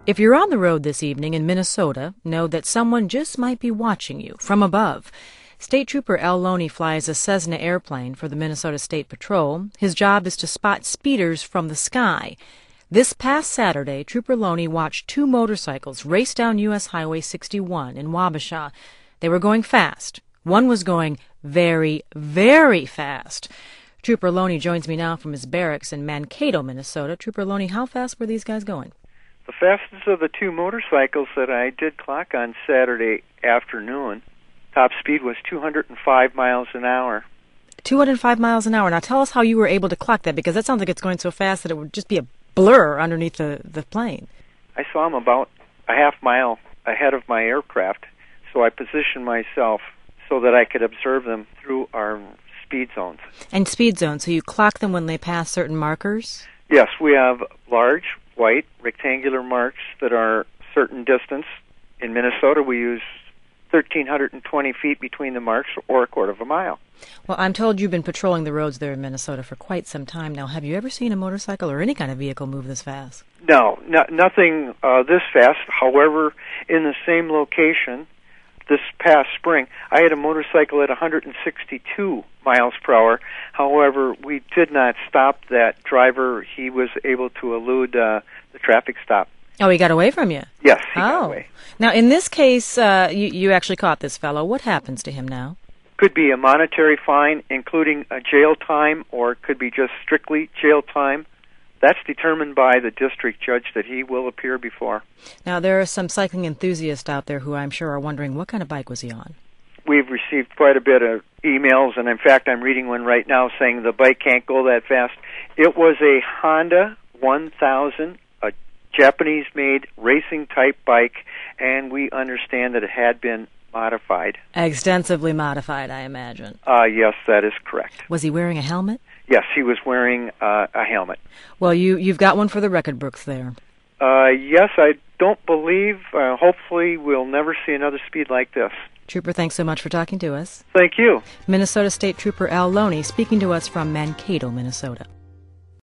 If you're on the road this evening in Minnesota, know that someone just might be watching you from above. State Trooper Al Loney flies a Cessna airplane for the Minnesota State Patrol. His job is to spot speeders from the sky. This past Saturday, Trooper Loney watched two motorcycles race down U.S. Highway 61 in Wabasha. They were going fast. One was going very, very fast. Trooper Loney joins me now from his barracks in Mankato, Minnesota. Trooper Loney, how fast were these guys going? The fastest of the two motorcycles that I did clock on Saturday afternoon, top speed was 205 miles an hour. 205 miles an hour. Now tell us how you were able to clock that, because that sounds like it's going so fast that it would just be a blur underneath the plane. I saw them about a half mile ahead of my aircraft, so I positioned myself so that I could observe them through our speed zones. And speed zones, so you clock them when they pass certain markers? Yes, we have large, white, rectangular marks that are certain distance. In Minnesota, we use 1,320 feet between the marks, or a quarter of a mile. Well, I'm told you've been patrolling the roads there in Minnesota for quite some time now. Have you ever seen a motorcycle or any kind of vehicle move this fast? No, nothing this fast. However, in the same location, this past spring, I had a motorcycle at 162 miles per hour. However, we did not stop that driver. He was able to elude the traffic stop. Oh, he got away from you? Yes, he got away. Now, in this case, you actually caught this fellow. What happens to him now? Could be a monetary fine, including a jail time, or it could be just strictly jail time. That's determined by the district judge that he will appear before. Now, there are some cycling enthusiasts out there who I'm sure are wondering, what kind of bike was he on? We've received quite a bit of emails, and in fact, I'm reading one right now saying the bike can't go that fast. It was a Honda 1000, a Japanese-made racing-type bike, and we understand that it had been modified. Extensively modified, I imagine. Yes, that is correct. Was he wearing a helmet? Yes, he was wearing a helmet. Well, you've got one for the record books there. Yes, I don't believe, hopefully we'll never see another speed like this. Trooper, thanks so much for talking to us. Thank you. Minnesota State Trooper Al Loney speaking to us from Mankato, Minnesota.